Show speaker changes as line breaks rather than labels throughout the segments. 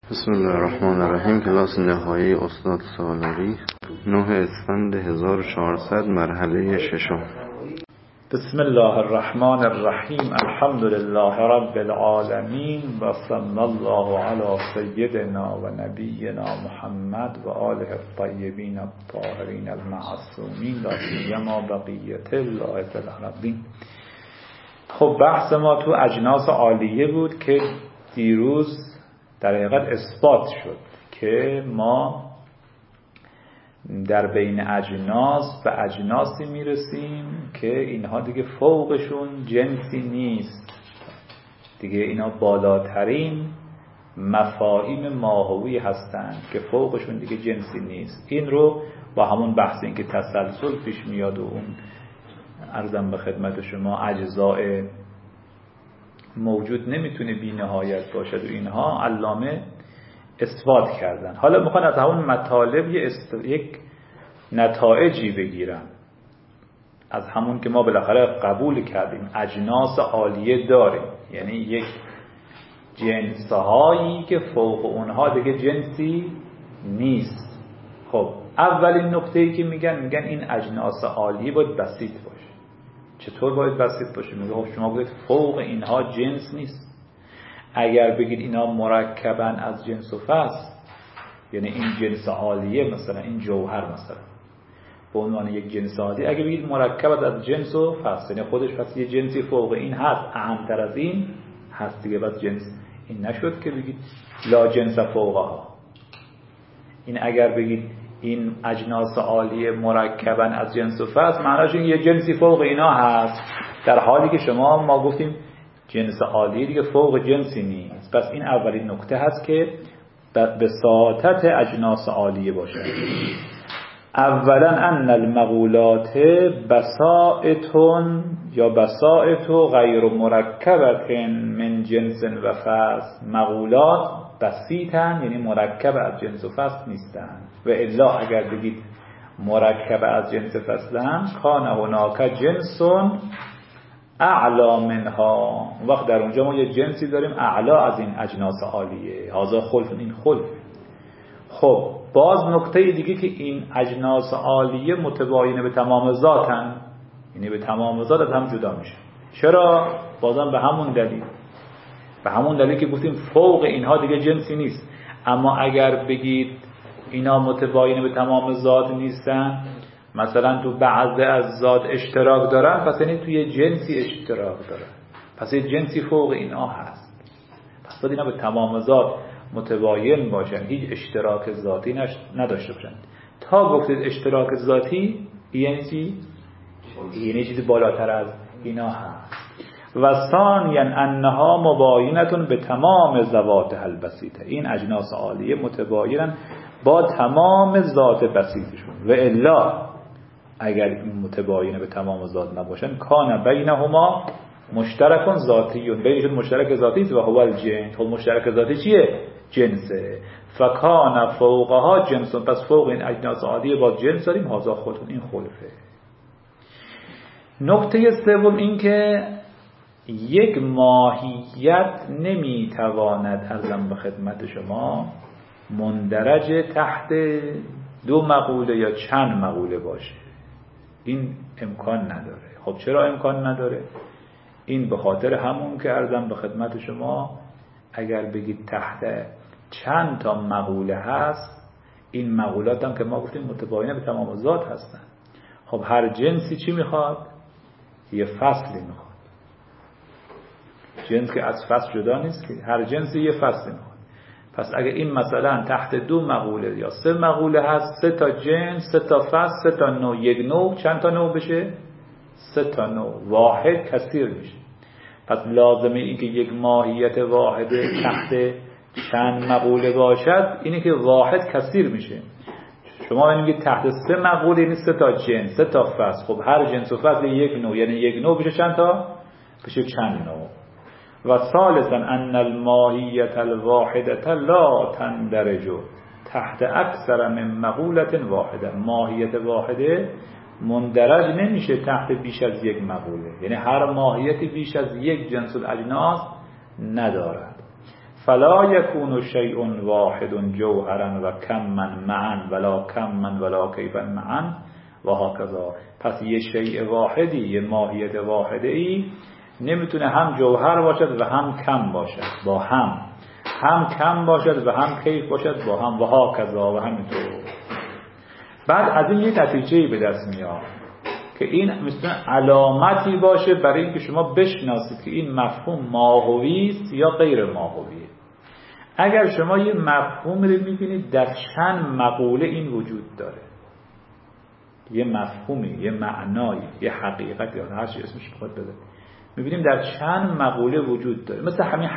بسم الله الرحمن الرحیم. کلاس نهایی استاد سالاری، 9 اسفند 1400، مرحله ششم.
بسم الله الرحمن الرحیم. الحمد لله رب العالمین و صلی الله علی سیدنا و نبینا محمد و آله الطیبین الطاهرین المعصومین لا سیما بقیت الله فی الارضین. خب بحث ما تو اجناس عالیه بود که دیروز در حقیقت اثبات شد که ما در بین اجناس به اجناسی میرسیم که اینها دیگه فوقشون جنسی نیست، دیگه اینا بالاترین مفاهیم ماهوی هستند که فوقشون دیگه جنسی نیست. این رو با همون بحث این که تسلسل پیش میاد و اون عرضم به خدمت شما اجزاء موجود نمیتونه بی نهایت باشد و اینها علامه اثبات کردن. حالا میخوان از همون مطالب یک نتایجی بگیرن، از همون که ما بالاخره قبول کردیم اجناس عالیه داریم، یعنی یک جنسهایی که فوق اونها دیگه جنسی نیست. خب اولین نکته‌ای که میگن این اجناس عالیه باید بسیط باشه. چطور باید بسیط باشه؟ میگه خب شما بگید فوق اینها جنس نیست. اگر بگید اینا مرکبن از جنس و فصل، یعنی این جنس عالیه مثلا این جوهر مثلا به عنوان یک جنس عالیه، اگر بگید مرکب از جنس و فصل، یعنی خودش پس یه جنسی فوق این هست، اهمتر از این هست دیگه، بس جنس این نشد که بگید لا جنس فوقها. این اگر بگید این اجناس عالیه مرکبن از جنس و فصل، معناش این یه جنسی فوق اینا هست، در حالی که ما گفتیم جنس عالیه دیگه فوق جنسی نیست. پس این اولین نکته هست که بساطت اجناس عالیه باشه. اولا ان المقولات بسائطون یا بسائط غیر مرکبت من جنس و فصل. مقولات بسیطن یعنی مرکب از جنس و فصل نیستن، و الا اگر بگید مرکب از جنس فصلن کان هناک جنس اعلا منها، وقت در اونجا ما یه جنسی داریم اعلا از این اجناس عالیه، هذا خلف، این خلف. خب باز نکته دیگه که این اجناس عالیه متباینه به تمام ذاتن، یعنی به تمام ذات از هم جدا میشه. چرا؟ بازم به همون دلیل که گفتیم فوق اینها دیگه جنسی نیست. اما اگر بگید اینا متباینه به تمام ذات نیستن، مثلا تو بعضی از ذات اشتراک دارن، پس یعنی توی جنسی اشتراک دارن، پس یه جنسی فوق اینا هست. پس باید اینا به تمام ذات متباین باشن، هیچ اشتراک ذاتی نداشته باشن. تا گفتید اشتراک ذاتی یعنی چی؟ یعنی چیزی بالاتر از اینا هست. و ثانیا انها مباینتون به تمام ذوات البسیطه، این اجناس عالیه متباینن با تمام ذات بسیطشون، و الا اگر این متباینه به تمام ذات نباشن کان بینهما مشترک ذاتی، بینشون مشترک ذاتی است و هو الجنس. خب مشترک ذاتی چیه؟ جنسه. فکان فوقها جنس، پس فوق این اجناس عالیه با جنس داریم، هذا خودتون این خلفه. نکته سوم این که یک ماهیت نمیتواند ارزم به خدمت شما مندرج تحت دو مقوله یا چند مقوله باشه. این امکان نداره. خب چرا امکان نداره؟ این به خاطر همون که ارزم به خدمت شما اگر بگید تحت چند تا مقوله هست، این مقولات هم که ما گفتیم متباینه به تمام ذات هستن. خب هر جنسی چی میخواد؟ یه فصلی میخواد. جنس که از فصل جدا نیست که، هر جنسی یه فصلی میخواد. پس اگه این مثلا تحت دو مقوله یا سه مقوله هست، سه تا جنس، سه تا فصل، سه تا نوع، یک نوع چند تا نوع بشه؟ سه تا نوع، واحد کثیر میشه. پس لازمه این که یک ماهیت واحد تحت چند مقوله باشد، اینه که واحد کثیر میشه. شما میگید تحت سه مقوله یعنی سه تا جنس، سه تا فصل. خب هر جنس و فصل یک نوع، یعنی یک نوع بشه چند تا؟ بشه چند نوع. و ثالثا ان الماهیت الواحده لا تندرج تحت اکثر من مقوله واحده. ماهیت واحده مندرج نمیشه تحت بیش از یک مقوله، یعنی هر ماهیتی بیش از یک جنس الاجناس ندارد. فلا یکون شیء واحد جوهرا و کما معا ولا کما ولا کیفا معا و هکذا. پس یه شیء واحدی، یه ماهیت واحدی نمیتونه هم جوهر باشد و هم کم باشد با هم کم باشد و هم کیف باشد با هم و هکذا و همینطور. بعد از این یه نتیجه‌ای به دست میاد که این مثل علامتی باشه برای اینکه شما بشناسید که این مفهوم ماهوی است یا غیر ماهویه. اگر شما یه مفهوم رو میبینید در چند مقوله این وجود داره، یه مفهومی، یه معنایی، یه حقیقتی، یا هر چی اسمش بخواد بده، میبینیم در چند مقوله وجود داره. مثل همین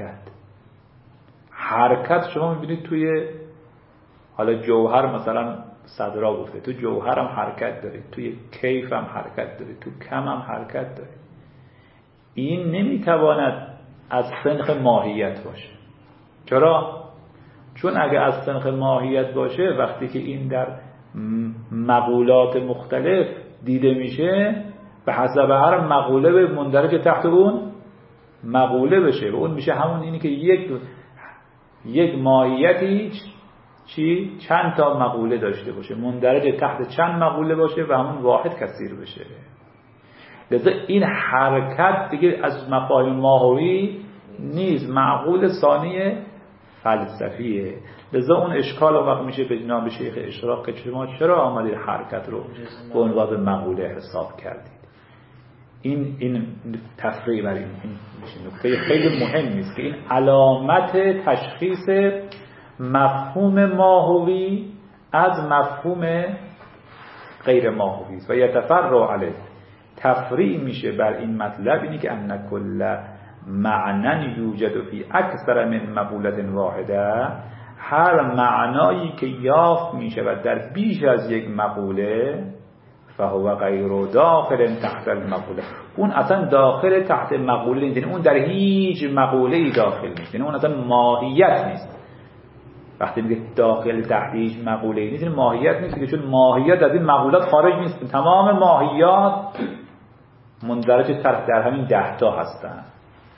حرکت شما میبینید توی حالا جوهر مثلا صدرا گفته تو جوهر هم حرکت دارید، توی کیف هم حرکت دارید، تو کم هم حرکت دارید. این نمیتواند از سنخ ماهیت باشه. چرا؟ چون اگه از سنخ ماهیت باشه وقتی که این در مقولات مختلف دیده میشه به حسب هر مقوله به مندرج تحت اون مقوله بشه و اون میشه همون اینی که یک ماهیتی چند تا مقوله داشته باشه، مندرج تحت چند مقوله باشه و همون واحد کثیر بشه. لذا این حرکت دیگه از مفاهیم ماهوی نیست، معقول ثانی فلسفیه. لذا اون اشکال وقت میشه به جناب شیخ اشراق که شما چرا آمدید حرکت رو به عنوان مقوله حساب کردید. این تفریع بر این نکته خیلی مهم است که این علامت تشخیص مفهوم ماهوی از مفهوم غیر ماهوی است و یتفرع علیه. تفریع میشه بر این مطلب اینی که ان کل معنی یوجد فی اکثر من مقولت واحده، هر معنایی که یافت میشه و در بیش از یک مقوله فهو غیر داخل تحت المقوله، اون اصلا داخل تحت مقوله نیست، یعنی اون در هیچ مقوله ای داخل نیست، یعنی اون اصلا ماهیت نیست. وقتی میگه داخل تحت هیچ مقوله ای نیست این ماهیت نیست که، چون ماهیت از این مقولات خارج نیست. تمام ماهیات مندرج در همین 10 تا هستند.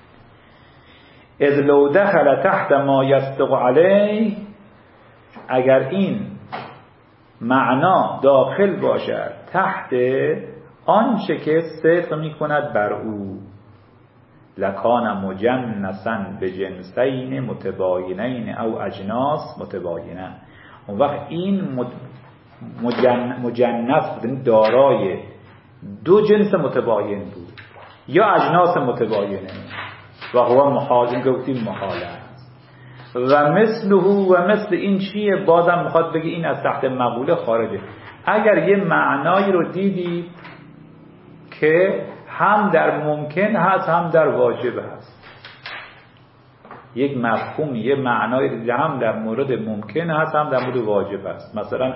اذ لو دخل تحت ما یصدق علیه، اگر این معنا داخل باشد تحت آنچه که صدق میکند بر او، لکان مجنسا به جنسین متباینین او اجناس متباینه، اون وقت این مجنس بود، دارای دو جنس متباین بود یا اجناس متباینه و هو محال، این گفتیم محال است. و مثله و مثل این چیه؟ بازم میخواد بگی این از تحت مقوله خارجه. اگر یه معنایی رو دیدی که هم در ممکن هست هم در واجب هست، یک مفهومی یه معنایی دیدی هم در مورد ممکن هست هم در مورد واجب هست، مثلا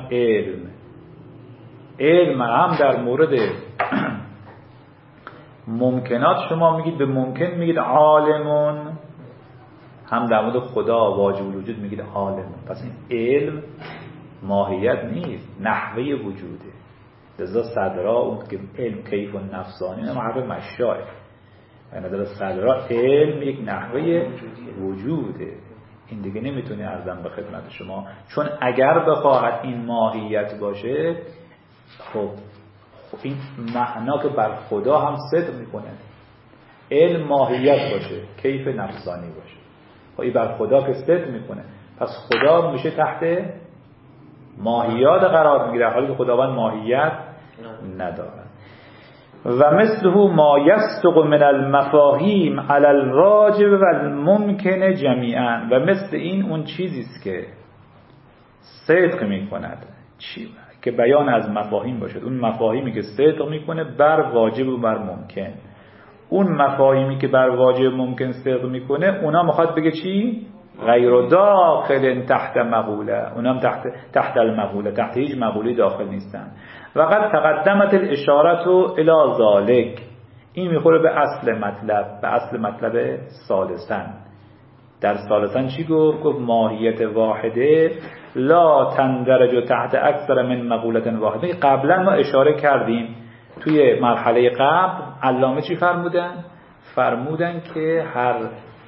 علم هم در مورد ممکنات شما میگید به ممکن میگید عالمون، هم در مورد خدا واجب الوجود میگید عالمون. پس این علم ماهیت نیست، نحوه وجوده. لذا صدرا اون که علم کیف و نفسانی نمحوه مشاعر، به نظر صدرا علم یک نحوه وجوده. این دیگه نمیتونه ارزم به خدمت شما، چون اگر بخواهد این ماهیت باشه خب این معنا که بر خدا هم صدق میکنه. علم ماهیت باشه، کیف نفسانی باشه، خب این بر خدا که صدق میکنه، پس خدا میشه تحت ماهیات قرار میگیره، حالی که خداوند ماهیت ندارد. و مثله ما یصدق من المفاهیم علی الواجب و الممکن جمیعا، و مثل این اون چیزیست که صدق میکند که بیان از مفاهیم باشد، اون مفاهیمی که صدق میکنه بر واجب و بر ممکن. اون مفاهیمی که بر واجب ممکن صدق میکنه اونا میخواد بگه چی؟ غیر داخل تحت مقوله، اونم تحت المقوله، تحت هیچ مقوله داخل نیستن. و قد تقدمت الاشارت الی ذالک، این میخوره به اصل مطلب ثالثاً. در ثالثاً چی گفت ماهیت واحده لا تندرج تحت اکثر من مقولت واحده. قبلا ما اشاره کردیم توی مرحله قبل علامه چی فرمودن که هر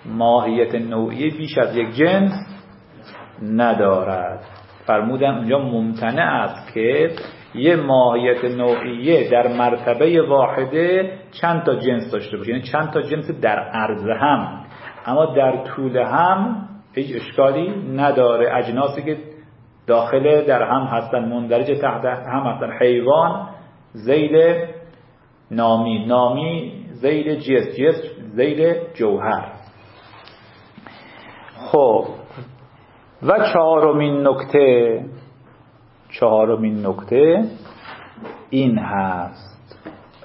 ماهیت نوعی بیش از یک جنس ندارد. فرمودن اونجا ممتنع است که یه ماهیت نوعیه در مرتبه واحده چند تا جنس داشته باشه، یعنی چند تا جنس در عرض هم، اما در طول هم هیچ اشکالی نداره. اجناسی که داخل در هم هستن مندرج تحت هم هستن، حیوان ذیل نامی، نامی ذیل جسم، جسم ذیل جوهر. خب و چهارمین نکته این هست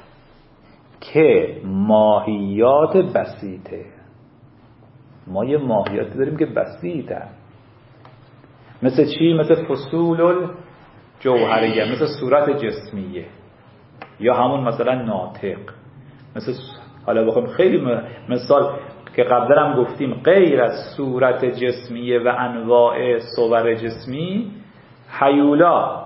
که ماهیات بسیطه، ما یه ماهیاتی داریم که بسیطه، مثل چی؟ مثل فصول الجوهریه، مثل صورت جسمیه، یا همون مثلا ناطق، مثل حالا بخوام خیلی مثال که قبلا هم گفتیم، غیر از صورت جسمیه و انواع صور جسمی، هیولا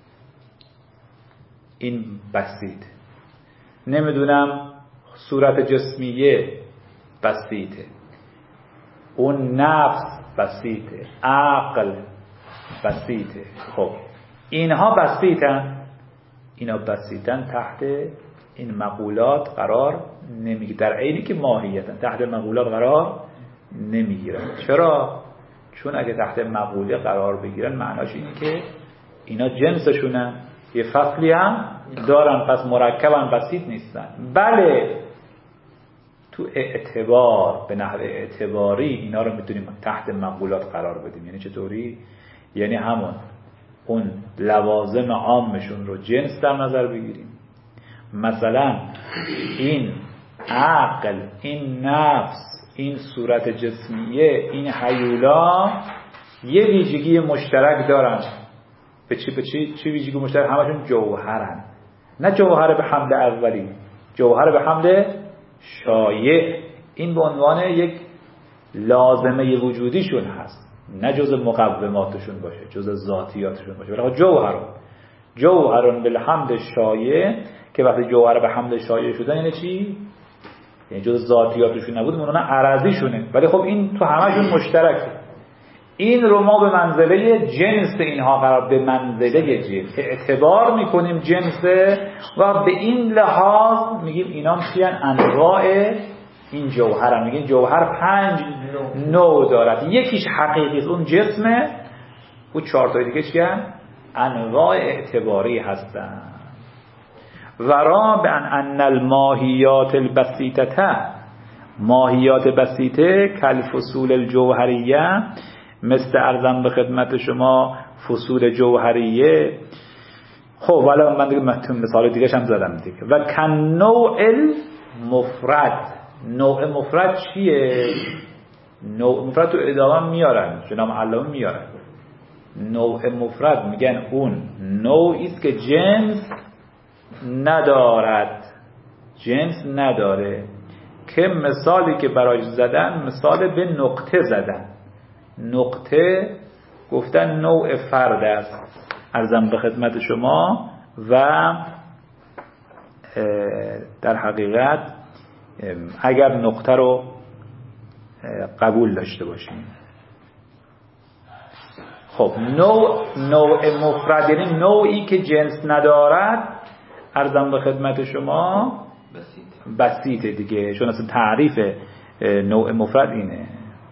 این بسیط، نمیدونم صورت جسمیه بسیطه، اون نفس بسیطه، عقل بسیطه. خب اینها بسیطن تحت این مقولات قرار نمیگیرن، در عینی که ماهیتن تحت مقولات قرار نمیگیرن. چرا؟ چون اگه تحت مقوله قرار بگیرن معناش اینه که اینا جنسشونن، یه فصلی هم دارن، پس مرکبن، بسیط نیستن. بله تو اعتبار، به نحو اعتباری اینا رو میتونیم تحت مقولات قرار بدیم. یعنی چطوری؟ یعنی همون اون لوازم عامشون رو جنس در نظر بگیریم، مثلا این عقل، این نفس، این صورت جسمیه، این هیولا یه ویژگی مشترک دارن. به چی ویژگی مشترک؟ همشون جوهرن، نه جوهر به حمل اولی، جوهر به حمل شایع. این به عنوان یک لازمه وجودیشون هست، نه جز مقوماتشون باشه، جز ذاتیاتشون باشه. ولی جوهرون بالحمل شایع، که وقتی جوهر به حمل شایع شدن یعنی چی؟ یعنی جز ذاتیاتشون نبود، اونها عرضیشونه، ولی خب این تو همشون مشترکه. این رو ما به منزله جنس اینها قرار، به منزله جنس اعتبار میکنیم جنسه، و به این لحاظ میگیم اینا چیان؟ انواع این جوهر. میگیم جوهر 5 نوع دارد، یکیش حقیقی اون جسمه، و 4 تا دیگه چیان؟ انواع اعتباری هستن. ورا به ان الماهیات البسیطه، ماهیات بسیطه کالفصول الجوهریه، مثل ارزم به خدمت شما فصول جوهریه. خب ولی من دیگه مثال دیگه هم زدم دیگه. و کن نوع المفرد، نوع مفرد چیه؟ نوع مفرد تو ادامه میارن، جناب علامه میارن. نوع مفرد میگن اون نوعی است که جنس نداره، که مثالی که برایش زدن مثال به نقطه زدن. نقطه گفتن نوع فرد است، عرضم به خدمت شما، و در حقیقت اگر نقطه رو قبول داشته باشیم، خب نوع مفرد یعنی نوعی که جنس ندارد، عرضم به خدمت شما بسیطه دیگه، چون اصلا تعریف نوع مفرد اینه.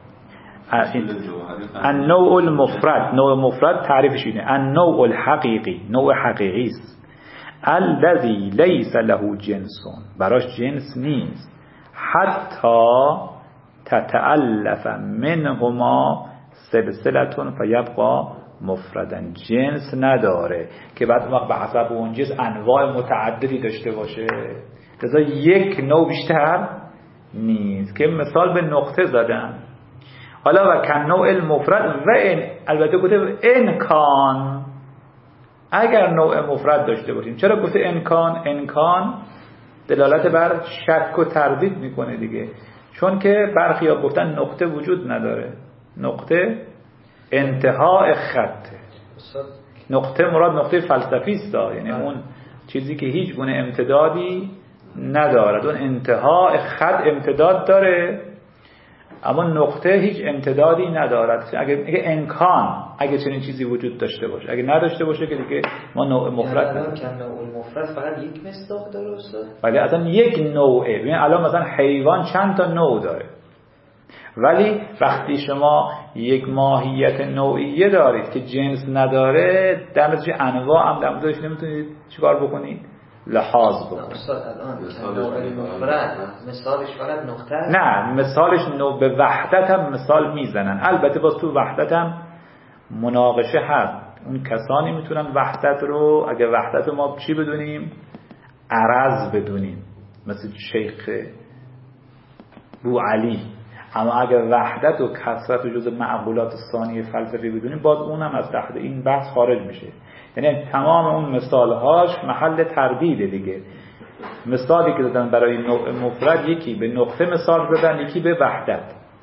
النوع المفرد، نوع مفرد تعریفش اینه، النوع الحقیقی، نوع حقیقی است، الذی لیس له جنسون، براش جنس نیست، حتی تتألف منهما سلسلتون فیبقى مفردن، جنس نداره که بعد وقت به حسب اون جنس انواع متعددی داشته باشه، لذا یک نوع بیشتر نیست، که مثال به نقطه زدن. حالا و کن نوع المفرد و این، البته گفته انکان، اگر نوع مفرد داشته باشیم. چرا گفته انکان؟ انکان دلالت بر شک و تردید میکنه دیگه، چون که برخی ها گفتن نقطه وجود نداره، نقطه انتهای خطه. نقطه مراد نقطه فلسفی است، یعنی اون چیزی که هیچ گونه امتدادی ندارد، اون انتهای خط امتداد داره، اما نقطه هیچ امتدادی ندارد. اگه امکان اگه چنین چیزی وجود داشته باشه، اگه نداشته باشه که دیگه ما نوع مفرد نداریم.
که نوع مفرد فقط یک مصداق داره استاد؟
ولی اصلا یک نوعه. ببین الان مثلا حیوان چند تا نوع داره، ولی وقتی شما یک ماهیت نوعیه دارید که جنس نداره، در نتیجه انواع هم در موردش نمیتونید چیکار بکنید؟ لحاظ بکنید.
استاد الان نوع مفرد مثالش فقط نقطه؟
نه، مثالش نوع به وحدت هم مثال میزنن. البته باز تو وحدت هم مناقشه هست. اون کسانی میتونن وحدت رو، اگه وحدت رو ما چی بدونیم؟ عرض بدونیم، مثل شیخ بو علی. اما اگر وحدت و کثرت و جزء معقولات ثانیه فلسفی بدونیم، باز اونم از تحت این بحث خارج میشه. یعنی تمام اون مثالهاش محل تردیده دیگه. مثالی که دادن برای نوع مفرد، یکی به نقطه مثال زدن، یکی به وحدت.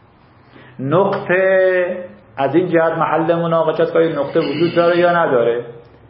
نقطه از این جهت محل مناقشت که نقطه وجود داره یا نداره.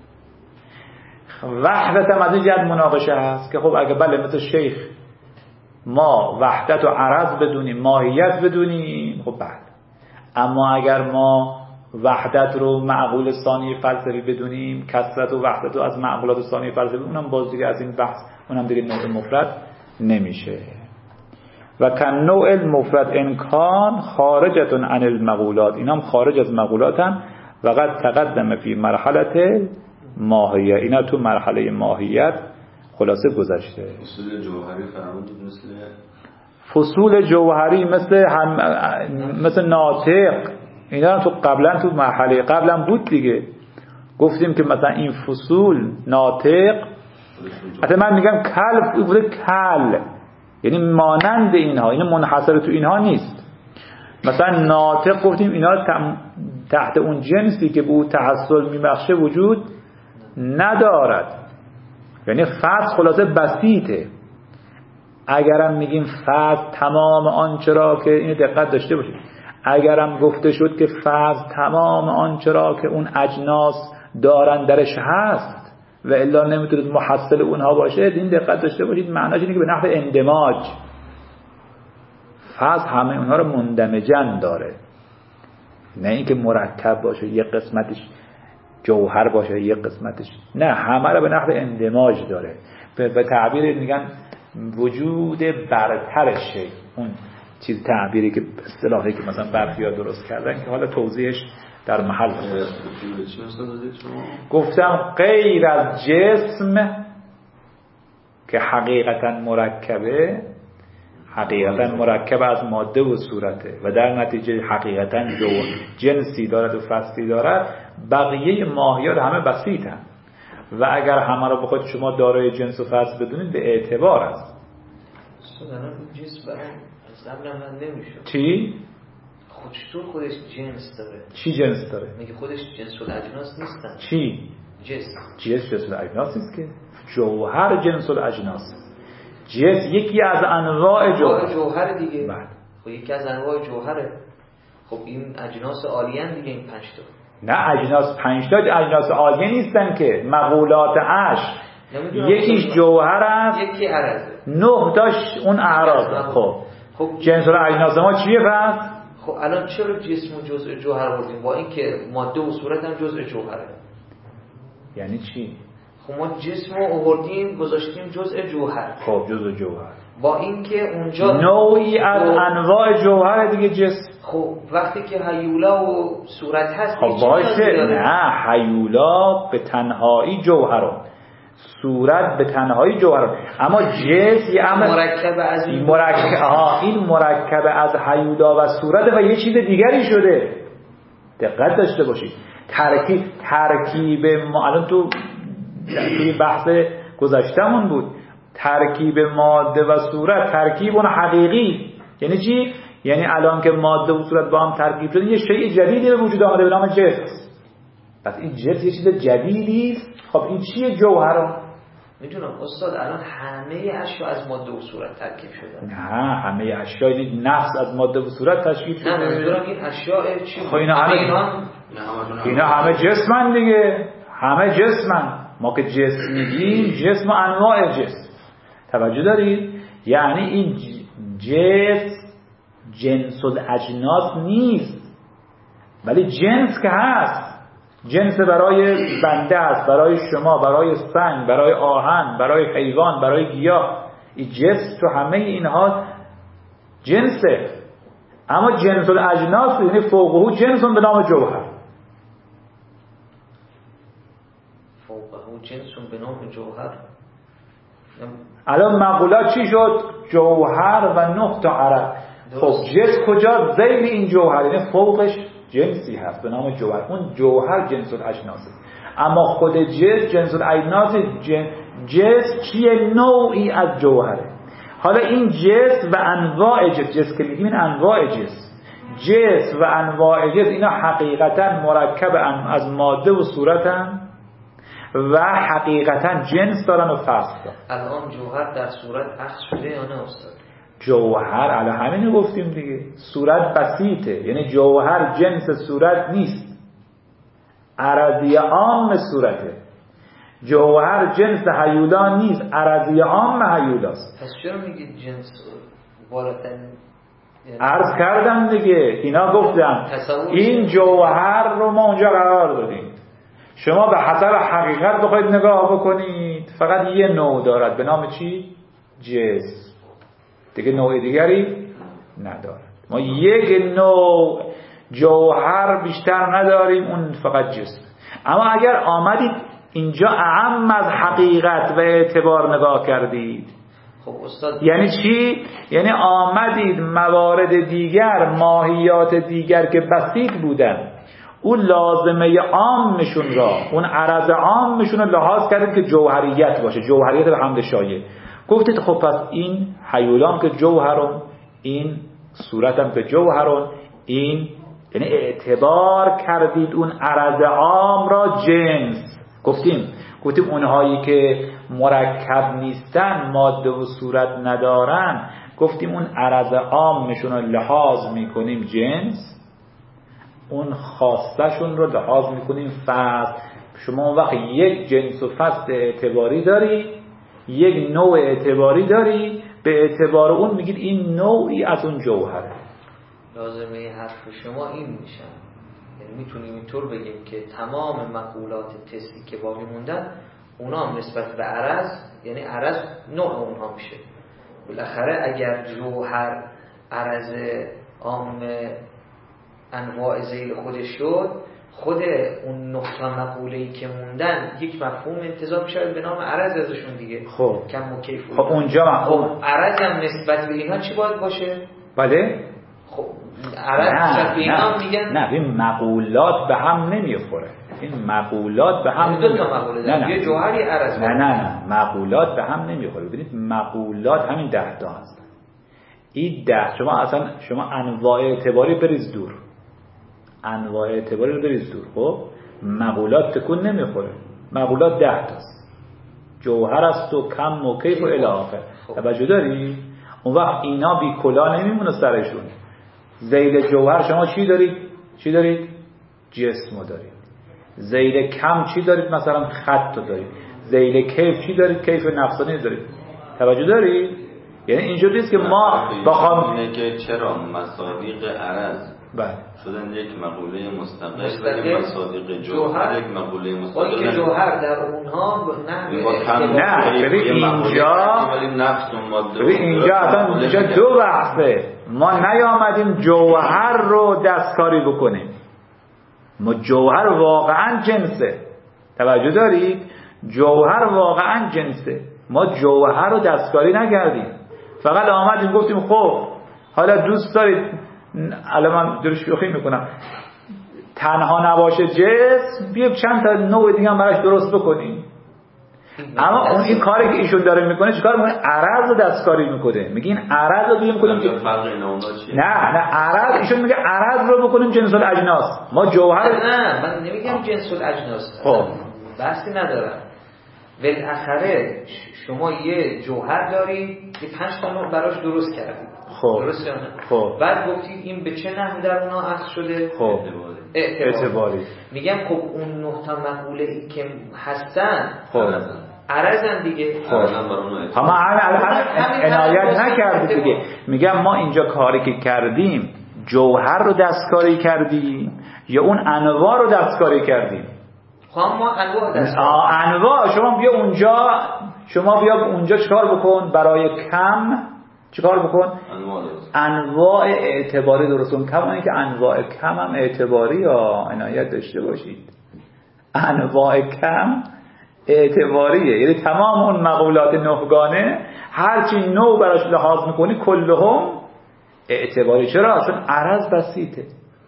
وحدت هم از این جهت مناقشه هست که خب اگه بله مثل شیخ ما وحدت و عرض بدونیم، ماهیت بدونیم، خب بله. اما اگر ما وحدت رو معقول ثانی فلسفی بدونیم، کثرت و وحدت رو از معقولات ثانی فلسفی، اونم باز دیگه از این بحث، اونم دیگه نوع مفرد نمیشه. و کن نوع المفرد انکان خارجتون عن المقولات، اینا هم خارج از مقولاتن. و قد تقدم فی مرحله ماهیه، اینا تو مرحله ماهیت خلاصه گذشته.
فصول جوهری فرمودید مثل
فصول جوهری مثل ناطق، اینا تو قبلا تو مرحله قبلا بود دیگه. گفتیم که مثلا این فصول ناطق، حتی من میگم کل، یعنی مانند اینها، این منحصر تو اینها نیست. مثلا ناطق گفتیم اینا تحت اون جنسی که به او تحصل میبخشه وجود ندارد. یعنی فصل خلاصه بسیطه. اگرم میگیم فصل تمام آنچه را که، اینو دقت داشته باشید، اگرم گفته شد که فصل تمام آنچه را که اون اجناس دارن درش هست و الا نمیتونید محصل اونها باشه، این دقت داشته باشید معناش اینه که به نحو اندماج فصل همه اونها رو مندمجن داره، نه اینکه مرکب باشه یک قسمتش جوهر باشه یک قسمتش، نه، همه رو به نحو اندماج داره. به تعبیر میگن وجود برتر شی، اون چیز تعبیری که اصطلاحی که مثلا برخی‌ها درست کردن که حالا توضیحش در محل گفتم. غیر از جسم که حقیقتا مرکب از ماده و صورته و در نتیجه حقیقتا جنسی دارد و فصلی دارد، بقیه ماهیات همه بسیطن و اگر همه رو بخواید شما دارای جنس و فصل بدونید به اعتبار است.
جنس برای از قبل من نمیشه.
چی؟
خودش جنس داره.
چی جنس داره؟
میگه خودش جنس الاجناس نیستن.
چی؟ جنس الاجناس نیست که، جوهر جنس الاجناس. جنس یکی از انواع
جوهر دیگه.
بله.
خب یکی از انواع جوهره. خب این اجناس عالیه دیگه، این 5 تا.
نه، اجناس 5 تا اجناس عالیه نیستن که، مقولات عشر یکیش جوهر است،
یکی عرضه،
9 تاش اون اعراضه. خب جنس الاجناس ما چیه پس؟
خب الان چرا جسم و جزء جوهر بردیم با اینکه ماده و صورت هم جزء جوهره؟
یعنی چی؟
خب ما جسم رو آوردیم گذاشتیم جزء جوهر.
خب جزء جوهر
با اینکه اونجا
نوعی از انواع جوهر دیگه جسم.
خب وقتی که هیولا و صورت هست،
خب باشه، نه، هیولا به تنهایی جوهره، صورت به تنهایی جوهره، اما جسم یه
مرکب از این
این مرکب از هیولا و صورت و یه چیز دیگری شده. دقت داشته باشید. ترکیب ما الان توی بحث گذشتمون بود، ترکیب ماده و صورت ترکیب اون حقیقی. یعنی چی؟ یعنی الان که ماده و صورت با هم ترکیب شدن یه شیء جدیدی به وجود آمده به نام جنس. پس این جنس یه چیز جدیدی است. خب این چیه؟ جوهر.
میدونم استاد الان همه اشیا از ماده و صورت ترکیب شدن.
نه، همه اشیا نفس از ماده و صورت تشکیل شده.
نه، میدونم این اشیا چی؟
خب اینا همه جسمن دیگه، همه جسمن. ما که جسم میگیم جسم و انواع جسم، توجه دارید؟ یعنی این جسم جنس الاجناس نیست، ولی جنس که هست. جنس برای بنده است، برای شما، برای سنگ، برای آهن، برای حیوان، برای گیاه. این جنس تو همه اینها جنسه. اما جنس الاجناس یعنی فوقه جنس به نام جوهر.
فوقه جنس به نام جوهر.
الان مقولات چی شد؟ جوهر و 9 تا عرب. خب جنس کجا؟ ذیل این جوهر، یعنی فوقش جنسی هست به نام جوهر. اون جوهر جنس الاجناس. اما خود جنس الاجناس جنس چیه؟ نوعی از جوهره. حالا این جنس و انواع جنس که میگیم، این انواع جنس و انواع جنس اینا حقیقتا مرکب از ماده و صورتن و حقیقتا جنس دارن و فصل دارن.
الان جوهر در صورت عکس شده یا نه استاد؟
جوهر الان همینو گفتیم دیگه، صورت بسیطه، یعنی جوهر جنس صورت نیست، عرضی عام صورته. جوهر جنس هیولا نیست، عرضی عام هیولاست.
پس چرا میگید جنس بالاترین؟
عرض کردم دیگه، اینا گفتم این جوهر رو ما اونجا قرار دادیم. شما به حسب حقیقت بخواید نگاه بکنید فقط یه نوع دارد به نام چی؟ جسم. دیگه نوع دیگری ندارد. ما یک نوع جوهر بیشتر نداریم، اون فقط جسم. اما اگر آمدید اینجا اعم از حقیقت و اعتبار نگاه کردید،
خب استاد
یعنی چی؟ یعنی آمدید موارد دیگر، ماهیات دیگر که بسیط بودن، اون لازمه عامشون را، اون عرض عامشون را لحاظ کردید که جوهریت باشه، جوهریت به حمد شایع. گفتید خب پس این حیولان که جوهرون، این صورتم که جوهرون، این یعنی اعتبار کردید اون عرض عام را جنس. گفتیم اونهایی که مرکب نیستن، ماده و صورت ندارن، گفتیم اون عرض عامشون رو لحاظ میکنیم جنس، اون خاصشون رو لحاظ میکنیم فصل. شما اون وقت یک جنس و فصل اعتباری داری، یک نوع اعتباری داری، به اعتبار اون میگید این نوعی از اون جوهره.
لازمه حرف شما این میشن، یعنی میتونیم اینطور بگیم که تمام مقولات تستی که باقی موندن اونا هم نسبت به عرض، یعنی عرض نوع اونها میشه. بالاخره اگر جوهر عرض عام انواع ذیل خودش شد، خود اون نقطه مقوله‌ای که موندن یک مفهوم انتزاع شاید به نام عرض ازشون دیگه.
خب
کم و کیف.
خب اونجا
خب عرض هم نسبت به اینا چی باید باشه؟
بله؟
خب عرض نسبت به اینا میگن
نه این مقولات به هم نمیخوره. این مقولات به هم
دو تا مقوله دارن، یه جوهری عرض.
نه مقولات به هم نمیخوره. ببینید مقولات همین 10 تا هست. این 10 شما انواع اعتباری بریز دور. انواع اعتباری رو بریز دور. خب مقولات تکون نمیخوره. مقولات 10 تاست. جوهر است و کم و کیف و الی آخر. توجه داری؟ اون وقت اینا بی کلا نمیمونه سرشون. ذیل جوهر شما چی دارید؟ جسمو دارید. ذیل کم چی دارید؟ مثلا خط دارید. ذیل کیف چی دارید؟ کیف نفسانی دارید. توجه دارید؟ یعنی اینجوری است که ما بخوام
اینه که چرا مصادیق عرض
بله
شدن یک مقوله مستقل، مصادیق جوهر یک مقوله مستقل
که جوهر در اونها
نه ببین اینجا اصلا اینجا دو بحثه. ما نیامدیم جوهر رو دستکاری بکنیم. ما جوهر واقعا جنسه. توجه دارید؟ جوهر واقعا جنسه. ما جوهر رو دستکاری نکردیم، فقط آمدیم گفتیم خب حالا دوست دارید، الان من در شوخی میکنم، تنها نباشه جسم، بیا چند تا نوع دیگه هم براش درست بکنیم. اما اون این کاری که ایشون داره میکنه چیکار میکنه؟ عرض رو دستکاری میکنه. میگه این عرض رو بیام کنیم که نه عرض، ایشون میگه عرض رو بکنیم جنس الاجناس. ما جوهر
نه من نمیگم جنس الاجناس،
خب
بحثی ندارم. بالاخره شما یه جوهر دارید که 5 تا نوع براش درست کردید.
خب
درست یا نه؟
خب
بعد گفتید این به چه نحوی در اونها عکس شده؟
خب اعتباری.
میگم خب اون 9 تا مقوله ای که هستن
خب
عرضن دیگه.
اما عنایت نکردی دیگه. میگم ما اینجا کاری که کردیم جوهر رو دستکاری کردیم یا اون انواع رو دستکاری کردیم؟
ما
انواع. شما بیا اونجا چیکار بکن؟ برای کم چیکار بکن؟ انواع اعتباری درست کن. کما که انواع کم هم اعتباری یا عنایت داشته باشید. انواع کم اعتباریه، یعنی تمام اون مقولات نهگانه هرچی نوع براش لحاظ میکنی کلهم اعتباری. چرا؟ اصلا عرض بسیطه.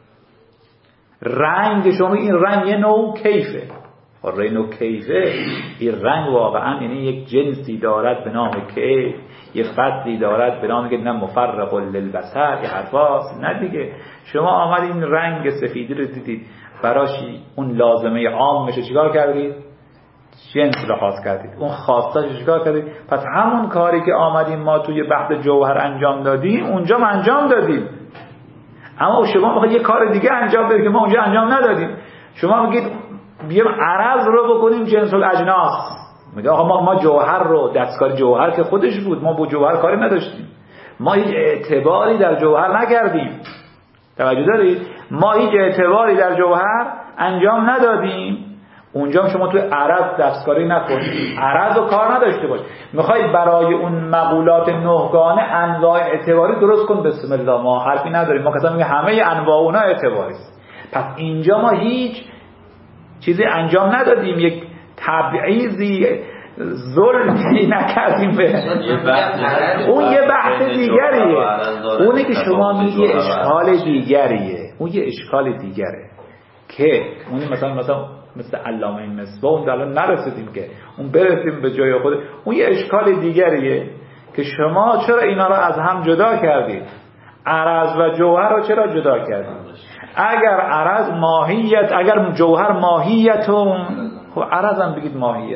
رنگ شما این رنگ یه نوع کیفه. نوع کیفه این رنگ واقعا یعنی یک جنسی دارد به نام کیف، یه فضلی دارد به نام که نه مفرق للبصر، یه حرفاست. نه دیگه شما آمد این رنگ سفیدی رو دیدید براش اون لازمه عام میشه چیکار کردید؟ جنس لحاظ کردید. اون خاصش چیکار کردید؟ پس همون کاری که آمدیم ما توی بحث جوهر انجام دادیم اونجا ما انجام دادیم. اما شما میخواید یه کار دیگه انجام بدید که ما اونجا انجام ندادیم. شما میگید بیام عرض رو بکنیم جنس الاجناس. میگه آقا ما جوهر رو دستکار جوهر که خودش بود، ما با جوهر کاری نداشتیم. ما هیچ اعتباری در جوهر نکردیم. توجه دارید؟ ما هیچ اعتباری در جوهر انجام ندادیم. اونجا شما توی عرض دستکاری نکنید. عرض رو کار نداشته باش. میخواید برای اون مقولات نهگانه انواع اعتباری درست کن. بسم الله، ما حرفی نداریم. ما کسا میگه همه انواع اونا اعتباری است. پس اینجا ما هیچ چیزی انجام ندادیم، یک تبعیضی ظلمی نکردیم به اون. یه بحث دیگریه. اونه که شما میگه اشکال دیگریه. اون یه اشکال دیگره که اونی مثل علامه مصباح اون الان نرسیدیم که اون برسیم به جای خود. اون یه اشکال دیگریه که شما چرا اینا رو از هم جدا کردید؟ عرض و جوهر رو چرا جدا کردید؟ اگر عرض ماهیت، اگر جوهر ماهیتون، خب عرض هم بگید ماهیت.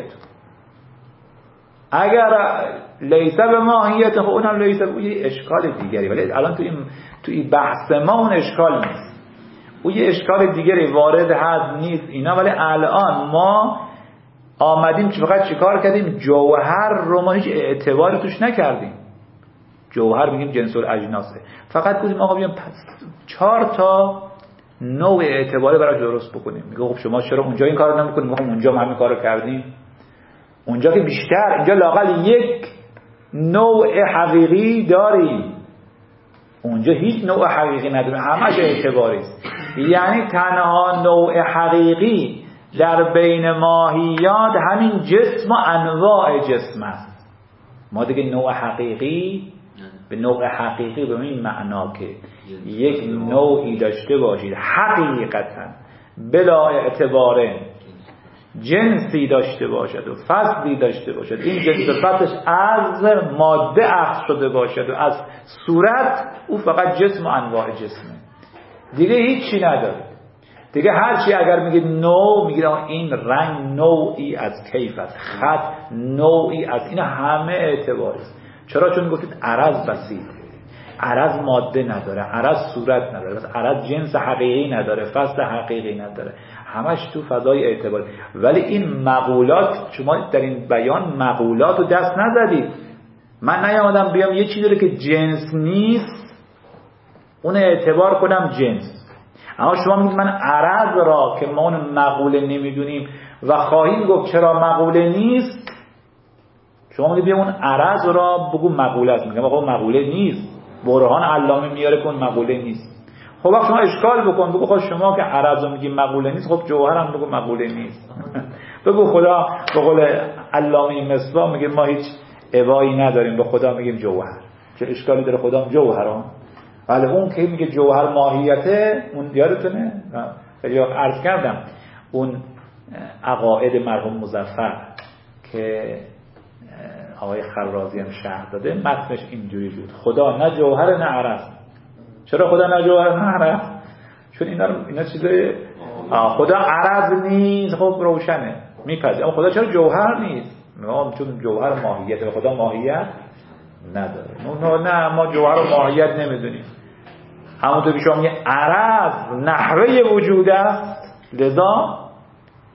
اگر لیسه به ماهیت، خب اونم لیسه. اون یه اشکال دیگری. ولی الان تو این بحث ما اون اشکال نیست. اون یه اشکال دیگری وارد هست نیست اینا. ولی الان ما آمدیم فقط چیکار کردیم؟ جوهر رو ما هیچ اعتباری توش نکردیم. جوهر میگیم جنس الاجناسه. فقط گفتیم آقا بیام 4 تا نوع اعتباری برای درست بکنیم. میگه خب شما چرا اونجا این کارو نمیکنید؟ میگم اونجا ما همین کارو کردیم. اونجا که بیشتر، اینجا لااقل یک نوع حقیقی داریم. اونجا هیچ نوع حقیقی نداریم، همش اعتباری است. یعنی تنها نوع حقیقی در بین ماهیات همین جسم و انواع جسم است. ما دیگه نوع حقیقی به نوع حقیقی به این معنا که یک نوعی داشته باشید حقیقتا بلا اعتباره، جنسی داشته باشد و فصلی داشته باشد، این جنس و فصلش از ماده اخذ شده باشد و از صورت، او فقط جسم و انواع جسمه، دیگه هیچی نداره. دیگه هرچی اگر میگید نوع، میگید این رنگ نوعی از کیف است، خط نوعی از، این همه اعتباری است. چرا؟ چون گفتید عرض بسیطه، عرض ماده نداره، عرض صورت نداره، عرض جنس حقیقی نداره، فصل حقیقی نداره، همش تو فضای اعتباری. ولی این مقولات، شما در این بیان مقولات رو دست نزدید. من نیامدم بیام یه چیزی رو که جنس نیست اون اعتبار کنم جنس. اما شما میگید من عرض را که ما اون مقوله نمیدونیم و خواهیم گفت چرا مقوله نیست، شما میگید بیام اون عرض را بگو مقوله است. میگم آقا مقوله نیست، برهان علامه میاره کن مقوله نیست. خب وقت شما اشکال بکن، بگو خب شما که عرض رو میگی مقوله نیست، خب جوهر هم بگو مقوله نیست. بگو خدا به قول علامه مصباح میگه ما هیچ ابایی نداریم، به خدا میگیم جوهر. چه اشکالی داره خدا جوهران؟ ولی اون که میگه جوهر ماهیته، اون یادتونه خیلی عرض کردم اون عقاید مرحوم مظفر که آقای خرازی هم شرح داده، متنش اینجوری بود: خدا نه جوهر نه عرض. چرا خدا نه جوهر نه عرض؟ چون اینا چیزای خدا عرض نیست، خب روشنه میپذیریم. اما خدا چرا جوهر نیست؟ چون جوهر ماهیت، خدا ماهیت نداره. نه ما جوهر و ماهیت نمیدونیم. همونطور که شما میگه عرض نحوه وجود است، لذا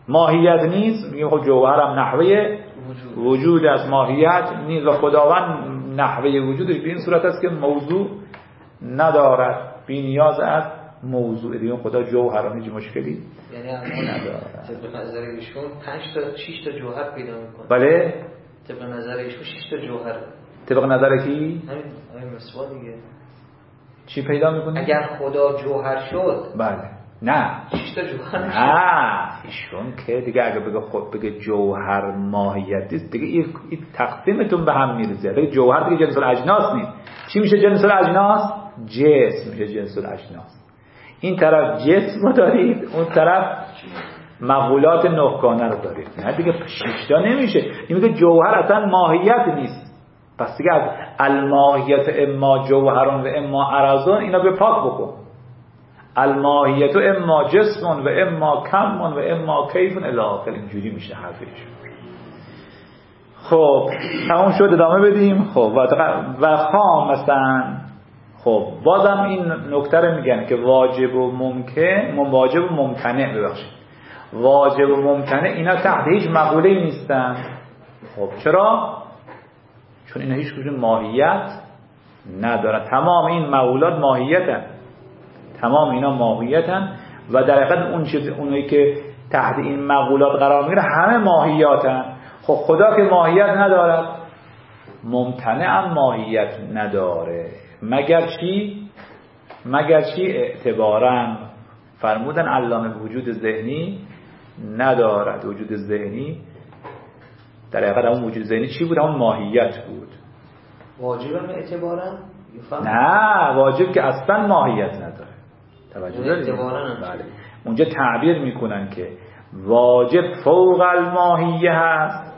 ماهیت نیست، میگیم خب جوهر هم نحوه وجود است، ماهیت نیست. و خداوند نحوه وجودش به این صورت است که موضوع ندارد، بی نیاز از موضوع. دیگه خدا جوهران هیچ مشکلی
یعنی ندارد. طبق نظر ایشون 5 تا 6 تا جوهر پیدا میکنه.
بله
طبق نظر ایشون 6 تا جوهر.
طبق نظر کی؟
همین مسوا دیگه.
چی پیدا میکنه؟
اگر خدا جوهر شد،
بله نه
6 تا جوهر میشه.
نه ایشون که دیگه اگه بگه خود بگه جوهر ماهیت است، دیگه این تقسیمتون به هم میرزه. دیگه جوهر دیگه جنس الاجناس نیست. چی میشه جنس الاجناس؟ جسم میشه جنس الاجناس. این طرف جسم رو دارید، اون طرف مقولات نهگانه رو دارید. نه دیگه 6 تا نمیشه. این میگه جوهر اصلا ماهیت نیست. پس دیگه از الماهیت اما جوهرون و اما عرضون اینا به پاک بکن. الماهیت اما جسمون و اما کمون و اما کیفون الی آخر. اینجوری میشه حرفش. خب تمام شد، ادامه بدیم. خب و خامساً، خب بازم این نکته رو میگن که واجب و ممکن، واجب و ممتنع، ببخشید واجب و ممتنع اینا تحت هیچ مقوله‌ای نیستن. خب چرا؟ چون اینا هیچ کدوم ماهیت ندارن. تمام این مقولات ماهیتن، تمام اینا ماهیتن و در حقیقت اونایی که تحت این مقولات قرار میگیره همه ماهیاتن. خب خدا که ماهیت ندارد، ممتنع هم ماهیت نداره. مگر چی اعتبارا فرمودن علامه وجود ذهنی ندارد. وجود ذهنی در حقیقت اون وجود ذهنی چی بود؟ اون ماهیت بود.
واجب هم اعتبارا؟
نه واجب که اصلا ماهیت نداره. توجه دارید؟
بله.
اونجا تعبیر میکنن که واجب فوق الماهیه هست،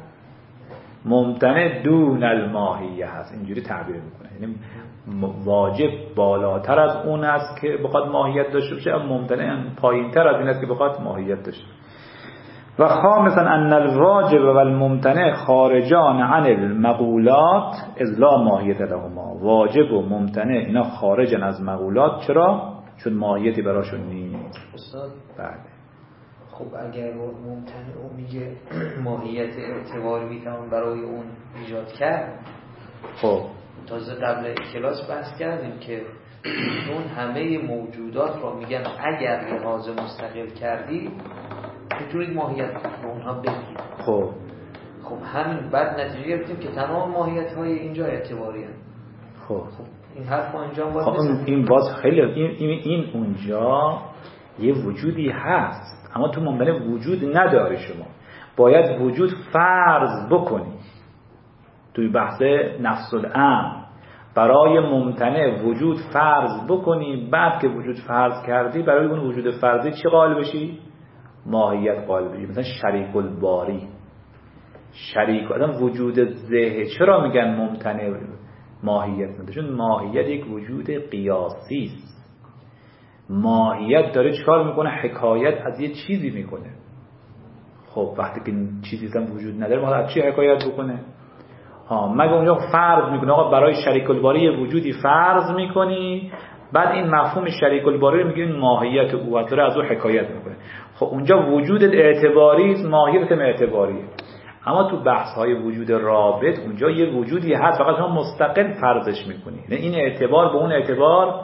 ممتنع دون الماهیه هست. اینجوری تعبیر میکنه. یعنی واجب بالاتر از اون است که بخواد ماهیت داشته باشه، اما ممتنع پایینتر از این است که بخواد ماهیت داشته. و خامسا ان الواجب و الممتنع خارجان عن المقولات اذ لا ماهیت لهما. واجب و ممتنع اینا خارجن از مقولات. چرا؟ چون ماهیتی براشون نیست.
استاد
بله.
خب اگر ممتنع او میگه ماهیت اعتباری میتوان برای اون ایجاد کرد. خب تازه قبل کلاس بحث کردیم که اون همه موجودات رو میگن اگر لحاظ مستقل کردی میتونید ماهیت رو اونها بگید.
خب
همین بعد نتیجه گرفتیم که تمام ماهیت های اینجا اعتباری هست.
خب
این حرف اینجا باید
این باز خیلی این اونجا یه وجودی هست، اما تو ممکنه وجود نداره. شما باید وجود فرض بکنی. توی بحث نفس الامر برای ممتنع وجود فرض بکنی. بعد که وجود فرض کردی برای اون وجود فرضی چی قائل بشی؟ ماهیت قائل بشی. مثلا شریک الباری، شریک آدم وجود ذهن. چرا میگن ممتنع ماهیت نداره؟ چون ماهیت یک وجود قیاسی است. ماهیت داره چیکار میکنه؟ حکایت از یه چیزی میکنه. خب وقتی که چیزی هم وجود نداره ما از چی حکایت بکنه؟ مگه اونجا فرض میکنه آقا برای شریک الباری وجودی فرض میکنی، بعد این مفهوم شریک الباری رو میگه ماهیت او داره از او حکایت میکنه. خب اونجا وجودت اعتباری است، ماهیت هم اعتباریه. اما تو بحث های وجود رابط اونجا یه وجودی هست، فقط شما مستقل فرضش میکنی. این اعتبار به اون اعتبار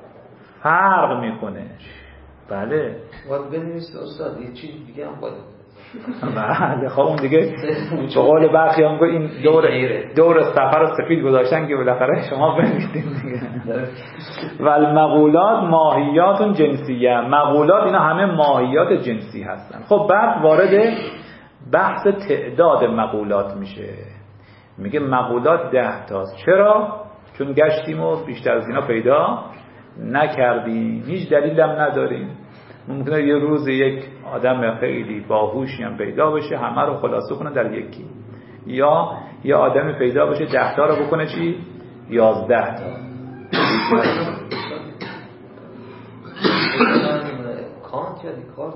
فرق میکنه. بله
باید بنویسید استاد یه چیز دیگه هم باید.
بله خب اون دیگه به قول برخی هم این دور سفر سفید گذاشتن که بالاخره شما بنویسید دیگه. و المقولات ماهیات جنسیه. مقولات اینا همه ماهیات جنسی هستن. خب بعد وارد بحث تعداد مقولات میشه. میگه مقولات 10 تاست. چرا؟ چون گشتیم و بیشتر از اینا پیدا نکردیم، هیچ دلیل هم نداریم. ممکنه یه روز یک آدم خیلی باهوشی هم پیدا بشه همه رو خلاصه کنه در یکی، یا یه آدمی پیدا بشه 10 تا رو بکنه چی؟ 11 تا.
کانت یا دیکارت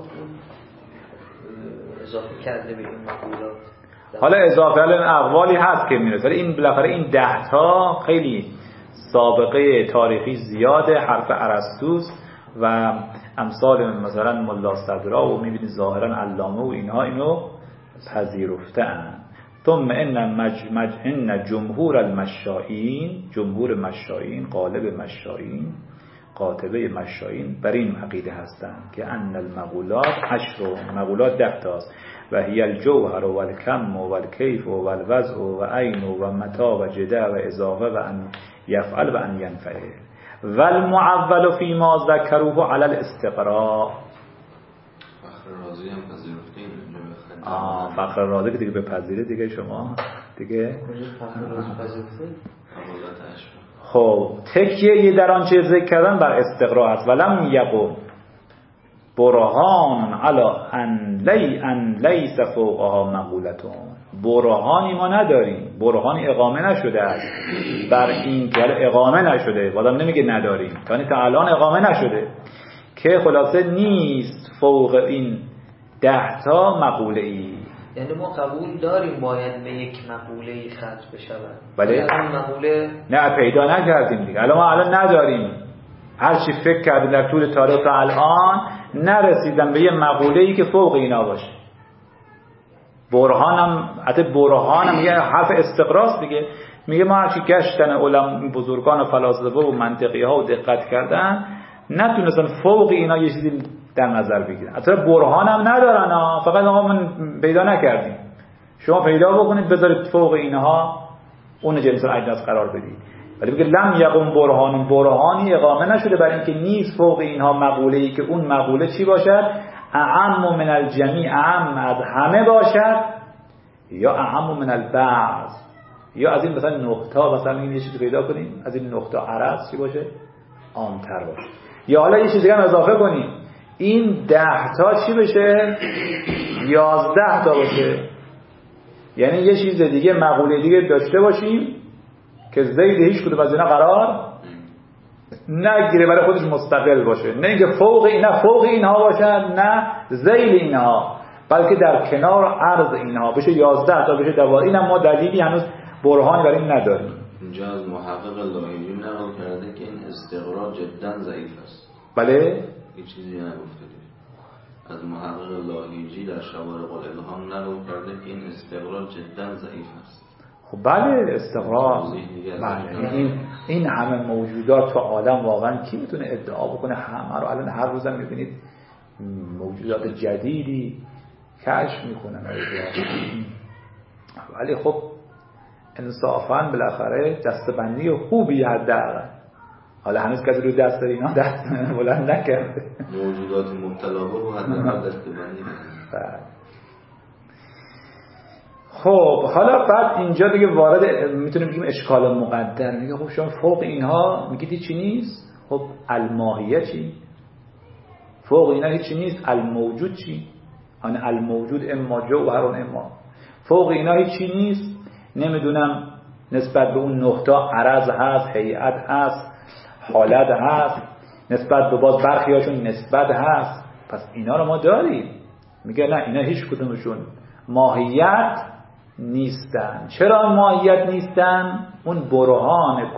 اضافه کرده به این مقولات.
حالا اضافه اقوالی هست که میرسه، این بالاخره این 10 تا خیلی سابقه تاریخی زیاده، حرف ارسطوست و امثال مثلا ملا صدرا و میبینید ظاهرا علامه و اینها اینو پذیرفتن. ثم ان جمهور المشائین، جمهور مشائین، غالب مشائین، قاطبه مشائین بر این عقیده هستند که ان المقولات 10، مقولات 10 تاست و هی الجوهر و الکم و الکیف و الوضع و عین و متا و جدا و اضافه و ان یفعل و ان ینفعل و المعول فيما ذکروه علی الاستقراء.
فخر رازی هم پذیرفته اینجا بخرید.
فخر رازی که دیگه بپذیره دیگه شما دیگه
فخر رازی پذیرفته.
خب تکیه در آنچه ذکر کردن بر استقراء است. ولم یقم برهان علی ان لیس فوقها مقولتون. برهانی ما نداریم، برهانی اقامه نشده است بر این که اقامه نشده، بازم نمیگه نداریم، تا الان اقامه نشده که خلاصه نیست فوق این 10 تا مقوله ای.
یعنی ما قبول داریم باید به یک مقوله ای ختم بشود،
ولی
اون مقوله
نه پیدا نکردیم دیگه. الان نداریم. هر چی فکر کردیم در طول تاریخ تا الان نرسیدن به یه مقوله ای که فوق اینا باشه. برهانم یه حرف استقراست دیگه. میگه ما هرچی گشتن علما بزرگان و فلاسفه و منطقی ها و دقت کردن نتونستن فوق اینا یه چیزی در نظر بگیرن. اصلا برهانم ندارن فقط ما من پیدا نکردیم. شما پیدا بکنید بذارید فوق اینها اون جنس الاجناس قرار بدید. ولی میگه لم یقم برهانی اقامه نشده برای اینکه نیست فوق اینها مقوله‌ای که اون مقوله چی باشد؟ اعم من الجمیع، اعم از همه باشد، یا اعم من البعض، یا از این مثلا نقطه مثلا این یه چیزی پیدا کنیم از این نقطه عرض چی باشه؟ عام‌تر باشه. یا حالا یه چیز دیگه هم اضافه کنیم این 10 تا چی بشه؟ 11 تا باشه. یعنی یه چیز دیگه مقوله دیگه داشته باشیم که زید هیچ کدوم از اینا قرار نگیره، برای خودش مستقل باشه. نه اینکه فوق اینها باشد، نه ذیل اینها، بلکه در کنار عرض اینها بشه 11 تا بشه 12. اینم ما دلیلی هنوز برهانی برای این نداریم.
اینجا از محقق لاهیجی نقل کرده که این استقرار جدا ضعیف است.
بله
هیچ چیزی نگفته. از محقق لاهیجی در شوارق الالهام نقل کرده که این استقرار جدا ضعیف است.
خب بله استقرار، بله این همه موجودات تو عالم واقعا کی میتونه ادعا بکنه همه رو؟ الان هر روزم میبینید موجودات جدیدی کشف میکنن، ولی خب انصافاً بالاخره دستبندی خوبی حداقل. حالا هنوز کسی رو دست اینا دست بلند نکرده.
موجودات مبتلا به حداقل دستبندی نکرده.
خب حالا بعد اینجا دیگه وارد میتونیم بگیم اشکال مقدر. میگه خب شما فوق اینها میگید چی نیست؟ خب الماهیه چی؟ فوق اینا هیچی نیست. الموجود چی؟ آن الموجود اما جوهر اما. فوق اینا هیچی نیست. نمیدونم نسبت به اون نقطه عرض هست، هیئت هست، حالت هست، نسبت به باز برخی هاشون نسبت هست. پس اینا رو ما داریم. میگه نه اینا هیچ کدومشون ماهیت نیستن. چرا ماهیت نیستن؟ اون برهان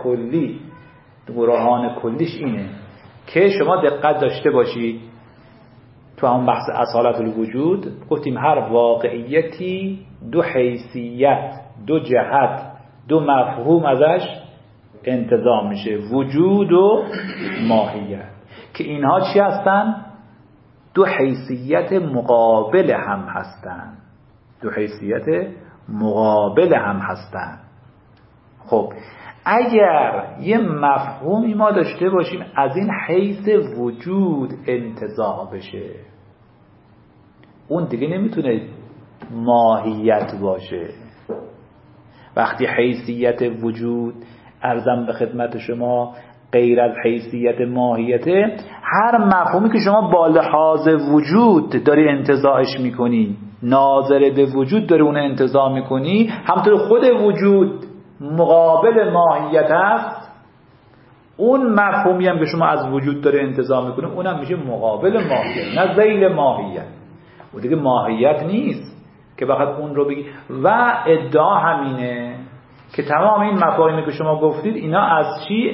کلیش اینه که شما دقت داشته باشید تو هم بحث اصالت الوجود گفتیم هر واقعیتی 2 حیثیت، 2 جهت، 2 مفهوم ازش انتزاع میشه، وجود و ماهیت، که اینها چی هستن؟ 2 حیثیت مقابل هم هستن. 2 حیثیت مقابل هم هستن. خب اگر یه مفهومی ما داشته باشیم از این حیث وجود انتزاع بشه، اون دیگه نمیتونه ماهیت باشه. وقتی حیثیت وجود عرضم به خدمت شما غیر از حیثیت ماهیته، هر مفهومی که شما با لحاظ وجود داری انتزاعش میکنی، ناظر به وجود داری اون انتزاع میکنی، همطور خود وجود مقابل ماهیت است، اون مفهومی هم که شما از وجود داره انتزاع میکنه اونم میشه مقابل ماهیت، نه ذیل ماهیت. و دیگه ماهیت نیست که فقط اون رو بگی. و ادعا همینه که تمام این مفاهیمی که شما گفتید اینا از چی؟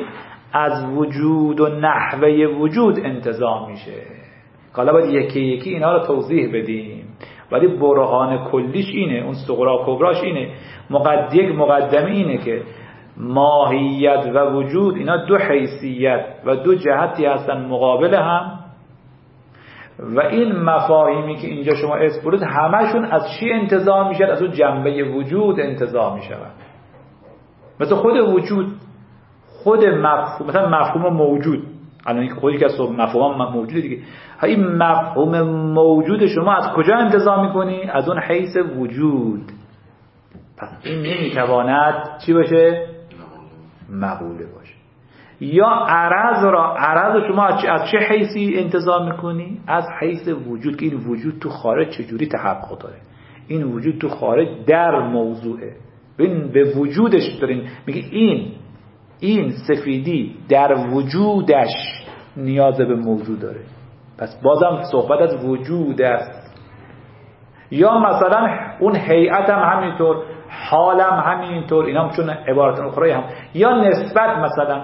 از وجود و نحوه وجود انتزاع میشه. حالا باید یکی یکی اینا رو توضیح بدیم، ولی برهان کلیش اینه، اون صغرا کبراش اینه. یک مقدمه اینه که ماهیت و وجود اینا دو حیثیت و دو جهتی هستن مقابل هم، و این مفاهیمی که اینجا شما اسپرید همشون از چی انتزاع میشن؟ از اون جنبه وجود انتزاع میشن. مثل خود وجود، خود مفهوم، مثلا مفهوم موجود، الان این خودی که از مفهوم موجوده دیگه، این مفهوم موجود شما از کجا انتزاع میکنی؟ از اون حیث وجود. پس این نمیتواند چی باشه؟ مقوله باشه. یا عرض شما از چه حیثی انتزاع میکنی؟ از حیث وجود، که این وجود تو خارج چجوری تحقق داره، این وجود تو خارج در موضوعه، به وجودش دارین میگه این سفیدی در وجودش نیاز به موضوع داره، پس بازم صحبت از وجود است. یا مثلا اون هیئت هم همینطور، حالم همینطور، اینا هم چون عبارت اخرى هم. یا نسبت، مثلا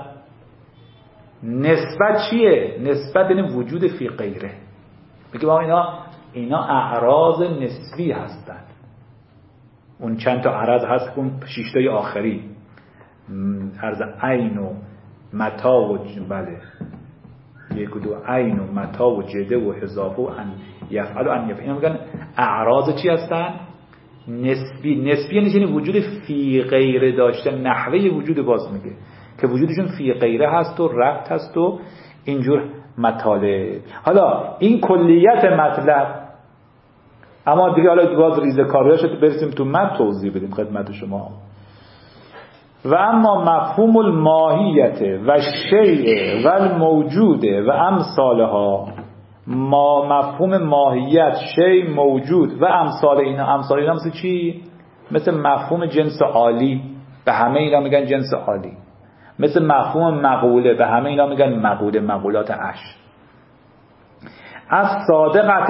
نسبت چیه؟ نسبت یعنی وجود فی غیره. میگه ما اینا اعراض نسبی هستند. اون چند تا عرض هست، اون 6 تای آخری، عرض عین و متا و بله 1 و 2 عین و متا و جده و اضافه و ان یفعل و ان یفعل، اینا میگن اعراض چی هستن؟ نسبی. نسبی یعنی وجود فی غیره داشتن، نحوه وجود باز میگه که وجودشون فی غیره هست و ربط هست و اینجور مطالب. حالا این کلیت مطلب، اما دیگه حالا باز ریزه کاریاش برسیم تو متن توضیح بدیم خدمت شما. و اما مفهوم الماهیت و شیء و الموجود و امثالها، ما مفهوم ماهیت، شیء، موجود و امثال اینا مثل چی؟ مثل مفهوم جنس عالی، به همه اینا میگن جنس عالی. مثل مفهوم مقوله، به همه اینا میگن مقوله، مقولات عشر. از صادقت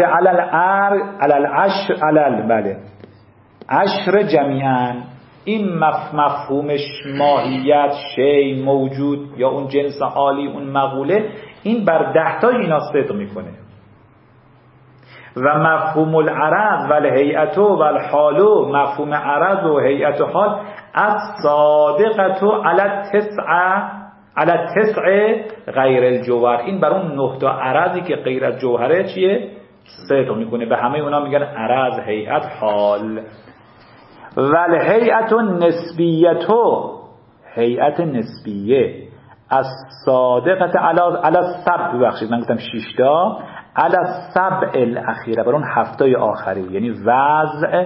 عشر جمیعا، این مفهومش ماهیت، شیء، موجود یا اون جنس عالی، اون مقوله، این بر 10 تا اینا صدق میکنه. و مفهوم العرض و الهیئت و الحال، مفهوم عرض و هیئت و حال، از صادقت علی تسع غیر الجوهر، این بر اون 9 تا عرضی که غیر از جوهره چیه؟ صدق میکنه. به همه اونا میگن عرض، هیئت، حال. و الهیئت النسبیت، هیئت نسبیه، از صادقت علی السبع، ببخشید من گفتم 6 تا، علی السبع الاخیره، بر اون 7 تای آخری، یعنی وضع،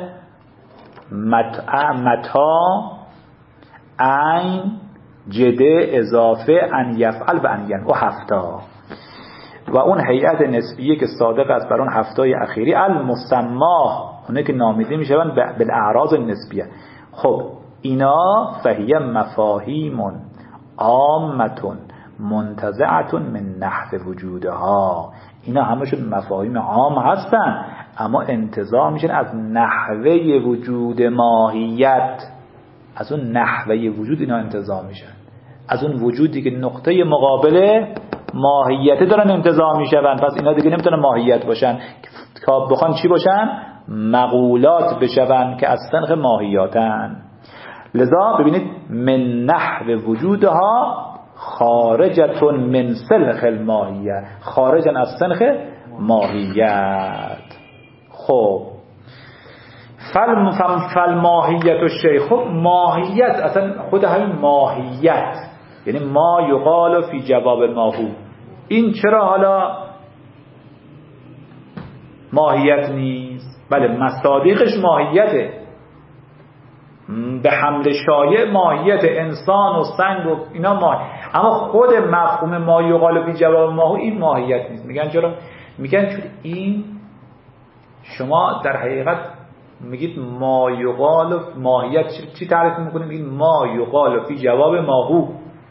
متا، عین، جده، اضافه، ان یفعل و ان ینفع، و 7 تا. و اون هیئت نسبیه که صادق است بر اون 7 تای اخیری، المسما، اونه که نامیده میشون بالاعراض النسبیه. خب اینا فهیه مفاهیم عامه منتزعه من نحو وجودها، اینا همشون مفاهیم عام هستن، اما انتزاع میشن از نحوه وجود ماهیت، از اون نحوه وجود اینا انتزاع میشن، از اون وجودی که نقطه مقابل ماهیت دارن انتزاع میشن. پس اینا دیگه نمیتونن ماهیت باشن، که بخوان چی باشن؟ مقولات بشون که از سنخ ماهیاتن. لذا ببینید من نحو وجودها خارجتون من سلخ الماهیت، خارجن از سنخ ماهیت. خب فالماهیت و شیء، خب ماهیت اصلا خود همین ماهیت یعنی ما یقال فی جواب ماهو، این چرا حالا ماهیت نیست؟ بله مصادیقش ماهیته، به حمل شایع ماهیت، انسان و سنگ و اینا ماهیت، اما خود مفهوم ما یقال فی جواب ماهو این ماهیت نیست. میگن چرا؟ میگن چون این شما در حقیقت میگید ما یقال ماهیت چی تعریف میکنید؟ میگید ما یقال فی جواب ماهو،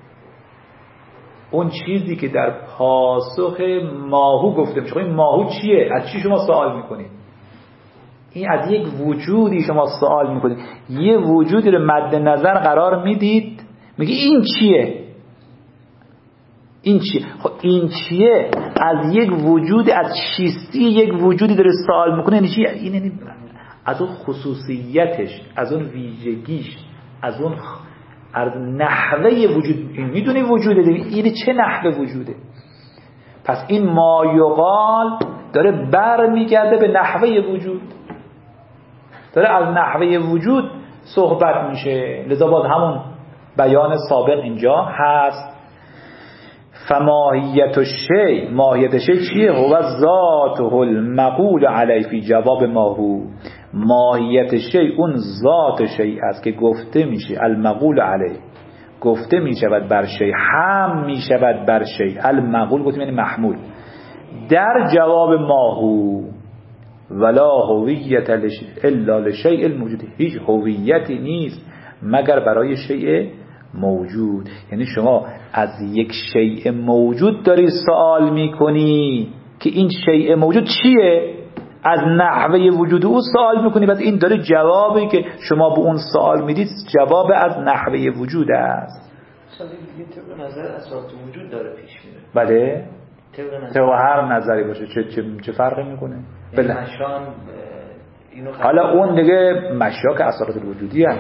اون چیزی که در پاسخ ماهو گفته میشه. این ماهو چیه؟ از چی شما سوال میکنید؟ این از یک وجودی شما سوال میکنید، یه وجودی رو مد نظر قرار میدید، میگی این چیه؟ این چیه؟ خب این چیه؟ از یک وجود، از چیستی یک وجودی داره سوال میکنه. یعنی چیه؟ این یعنی از اون خصوصیتش، از اون ویژگیش، از اون از نحوه وجود. این میدونی وجوده دیگه، این چه نحوه وجوده؟ پس این ما یقال داره بر میگرده به نحوه وجود، داره از نحوه وجود صحبت میشه. لذا باز همون بیان سابق اینجا هست. فماهیت الشیء، ماهیت شیء چیه؟ هو ذاته المقول علی فی جواب ما هو. ماهیت شیء اون ذات شیء است که گفته میشه، المقول علی گفته میشود بر شیء، هم میشود بر شیء. المقول گفتیم یعنی محمول در جواب ما هو. ولا هویت الا لشیء الموجود، هیچ هویتی نیست مگر برای شیء موجود. یعنی شما از یک شیء موجود داری سوال میکنی که این شیء موجود چیه؟ از نحوه وجود او سوال میکنی. بس این داره جوابی که شما به اون سوال میدید جواب از نحوه وجود است.
دیگه طبق نظر اساس وجود داره پیش میره.
بله طبق هر نظری باشه چه فرقی میکنه؟
بله. مشان اینو
حالا اون دیگه مشاک اثرات الوجودی هست.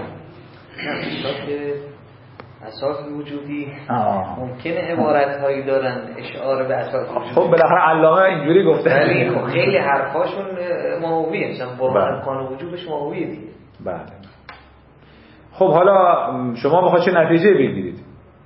اساس وجودی ممکنه عبارت هایی دارن اشعار به اساس وجودی.
خب بالاخره علامه اینجوری گفته.
ولی خب خیلی حرفاشون ماهویه، مثلا با امکان وجودش ماهویه دیگه.
بله. خب حالا شما بخواید چه نتیجه بگیرید؟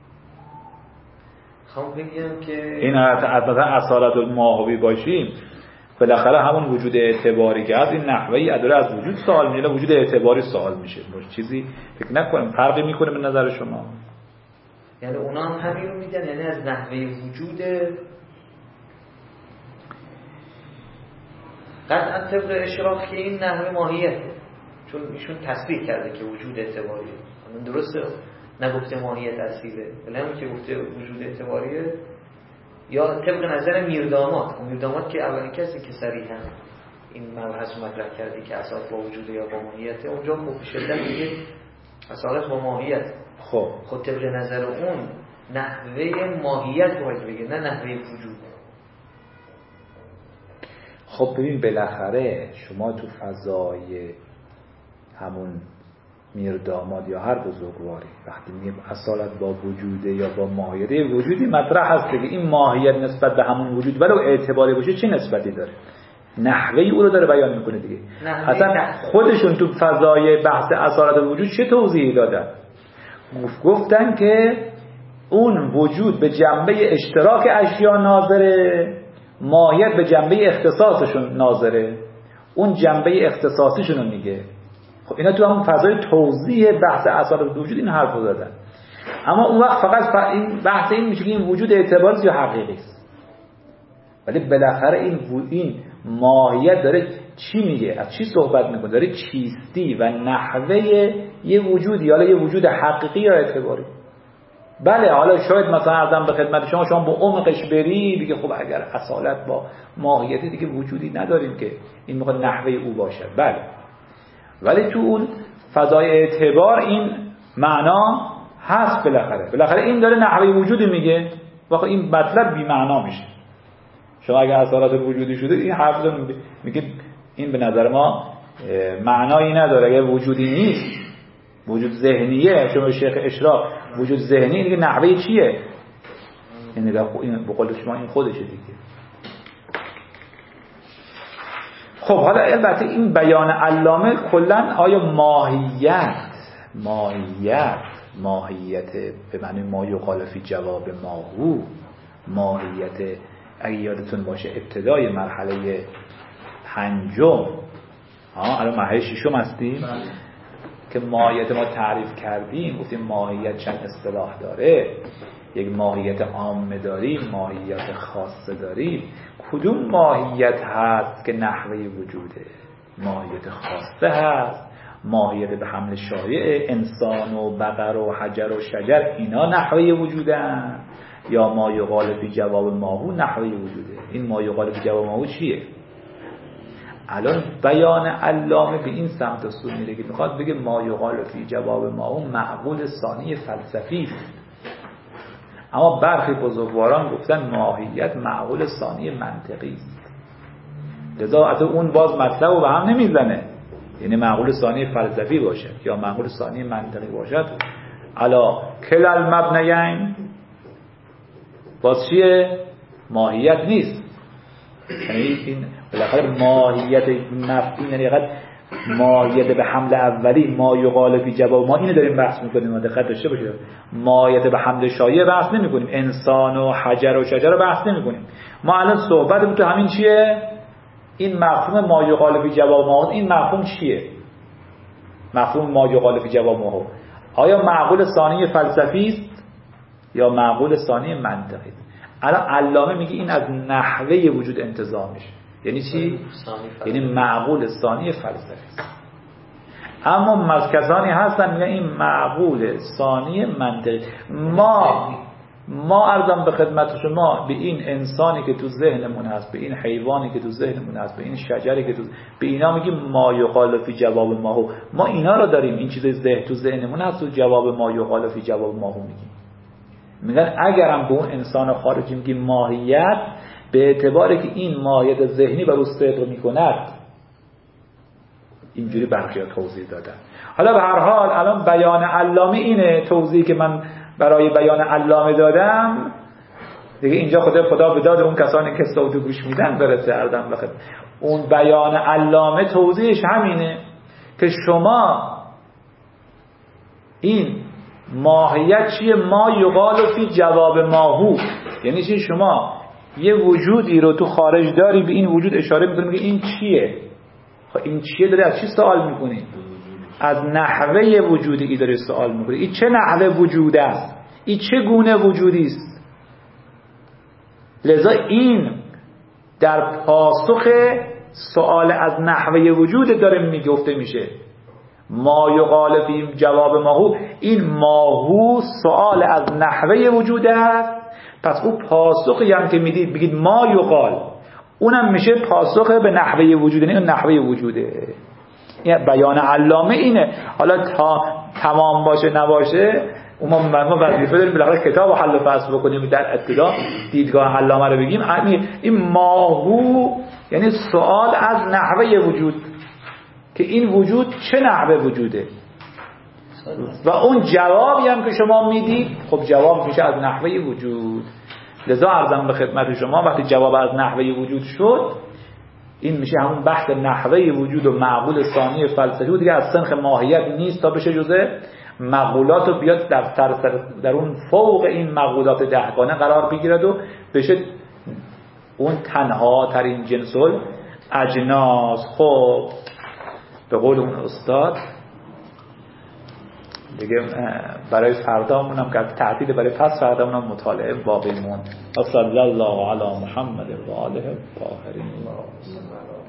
خب بگم که
این مثلا اصالت الماهوی باشیم، بالاخره همون وجود اعتباری که از این نحوهی اداره از وجود سوال میشه، وجود اعتباری سوال میشه. چیزی فکر نکنم فرقی میکنه به نظر شما؟
یعنی اونا هم همین رو میگن، یعنی از نحوه وجود قطعا طبق اشراف که این نحوه ماهیته، چون ایشون تصریح کرده که وجود اعتباریه. درسته نگفته ماهیت اصیله، ولی همون که گفته وجود اعتباریه. یا طبق نظر میرداماد که اولین کسی که صریحاً این مبحث مطرح کرده که اساس با وجود یا با ماهیته، اونجا خوب شدن دیگه اساس با ماهیت. خب طبق نظر اون نحوه ماهیت باید بگه، نه نحوه وجود.
خب ببین بالاخره شما تو فضای همون میرداماد یا هر بزرگواری وقتی میگیم اصالت با وجوده یا با ماهیت، وجودی مطرح هست که این ماهیت نسبت به همون وجود ولو اعتباری باشه چه نسبتی داره؟ نحوه او رو داره بیان میکنه دیگه. اصلا خودشون تو فضای بحث اصالت وجود چه توضیحی دادن؟ گفتن که اون وجود به جنبه اشتراک اشیا ناظره، ماهیت به جنبه اختصاصشون ناظره. اون جنبه اختصاصیشون رو میگه. خب اینا تو همون فضای توضیح بحث اصالت وجود این حرف رو دادن. اما اون وقت فقط این بحث این میشه که این وجود اعتباری یا حقیقی است. ولی بالاخره این ماهیت داره چی میگه؟ از چی صحبت میکنه؟ داره چیستی و نحوه یه وجودی، حالا یه وجود حقیقی یا اعتباری. بله حالا شاید مثلا ازم به خدمت شما با عمقش بری دیگه خب اگر اصالت با ماهیتی دیگه وجودی نداریم که این میخواد نحوه او باشه. بله ولی تو اون فضای اعتبار این معنا هست. بالاخره این داره نحوه وجودی میگه و خب این مطلب بی معنا میشه. شما اگر اصالت وجودی شده این حرف رو میگه این به نظر ما معنایی نداره. اگر وجودی نیست، وجود ذهنیه، شما شیخ اشراق وجود ذهنی دیگه نحوه چیه؟ این به قول شما این خودشه دیگه. خب حالا البته این بیان علامه کلن آیا ماهیت به معنی ما یقال فی جواب ما هو، ماهیت اگه یادتون باشه ابتدای مرحله پنجم الان مرحله ششم هستیم که ماهیت ما تعریف کردیم، گفتیم ماهیت چند اصطلاح داره. یک ماهیت عامه داریم، ماهیت خاصه داریم. کدوم ماهیت هست که نحوه وجوده؟ ماهیت خاصه هست، ماهیت به حمل شایع انسان و بقر و حجر و شجر اینا نحوه وجودن، یا ما یقال فی جواب ما هو نحوه وجوده. این ما یقال فی جواب ما هو چیه؟ الان بیان علامه به این سمت و سو میره که میخواد بگه ما یقال فی جواب ما هو معقول ثانی فلسفی است. اما برخی بزرگواران گفتن ماهیت معقول ثانی منطقی است. لذا از اون باز مطلب رو به هم نمیزنه، یعنی معقول ثانی فلسفی باشد یا معقول ثانی منطقی باشد علا کل المبنیین باز چیه؟ ماهیت نیست. یعنی این بالاخره ماهیت مفهوم، یعنی ماهیت به حمل اولی ما یقال فی جواب ما، اینو داریم بحث میکنیم. دقت داشته باشید، ماهیت به حمل شایع بحث نمیکنیم، انسان و حجر و شجر بحث نمیکنیم. ما الان صحبت تو همین چیه؟ این مفهوم ما یقال فی جواب ما، این مفهوم چیه؟ مفهوم ما یقال فی جواب ما آیا معقول ثانی فلسفی است یا معقول ثانی منطقی؟ الان علامه میگه این از نحوه وجود انتزاع میشه. یعنی چی؟ یعنی معقول ثانی فلسفی است. اما کسانی هستن میگن این معقول ثانی منطقی. ما عرضم به خدمت شما به این انسانی که تو ذهنمون هست، به این حیوانی که تو ذهنمون هست، به این شجری که به اینا میگیم ما یقال فی جواب ما اینا رو داریم. این چیز تو ذهنمون هست، تو جواب ما یقال فی جواب میگیم. میگن اگرم به اون انسان خارجی میگیم ماهیت، به اعتباری که این ماهیت ذهنی بر او صدق میکند، اینجوری برخی توضیح دادن. حالا به هر حال الان بیان علامه اینه، توضیحی که من برای بیان علامه دادم دیگه اینجا خدا به داد اون کسانی که صوت گوش میدن برسه. عرضم بخیر اون بیان علامه توضیحش همینه که شما این ماهیت چیه؟ ما یقال فی جواب ماهو، یعنی چی؟ شما یه وجودی رو تو خارج داری، به این وجود اشاره میکنی، میگه این چیه؟ خب این چیه؟ داری از چی سوال میکنی؟ از نحوه وجودی ای داری سوال میکنی. این چه نحوه وجود است؟ این چه گونه وجودی است؟ لذا این در پاسخ سوال از نحوه وجود داره میگفته میشه. ما یقال فی جواب ماهو، این ماهو سوال از نحوه وجود است. پس اون پاسخی هم که میدید بگید ما یقال، اونم میشه پاسخ به نحوه وجود، این نحوه وجوده. این بیان علامه اینه. حالا تا تمام باشه نباشه ما وظیفه داریم بالاخره کتاب حل و فصل بکنیم، در ابتدا دیدگاه علامه رو بگیم. این ماهو یعنی سوال از نحوه وجود، که این وجود چه نحوه وجوده، و اون جوابی هم که شما میدید خب جواب میشه از نحوه وجود. لذا عرضم به خدمت شما وقتی جواب از نحوه وجود شد، این میشه همون بحث نحوه وجود و معقول ثانی فلسفی، دیگه از سنخ ماهیت نیست تا بشه جزء مقولات و بیاد در اون فوق این مقولات دهگانه قرار بگیرد و بشه اون تنها ترین جنس اجناس. خب به قول اون استاد دیگه برای فردامون هم که تعطیل برای پس فردامون هم مطالعه باقی موند. صلی الله علی محمد و آله الطاهرین.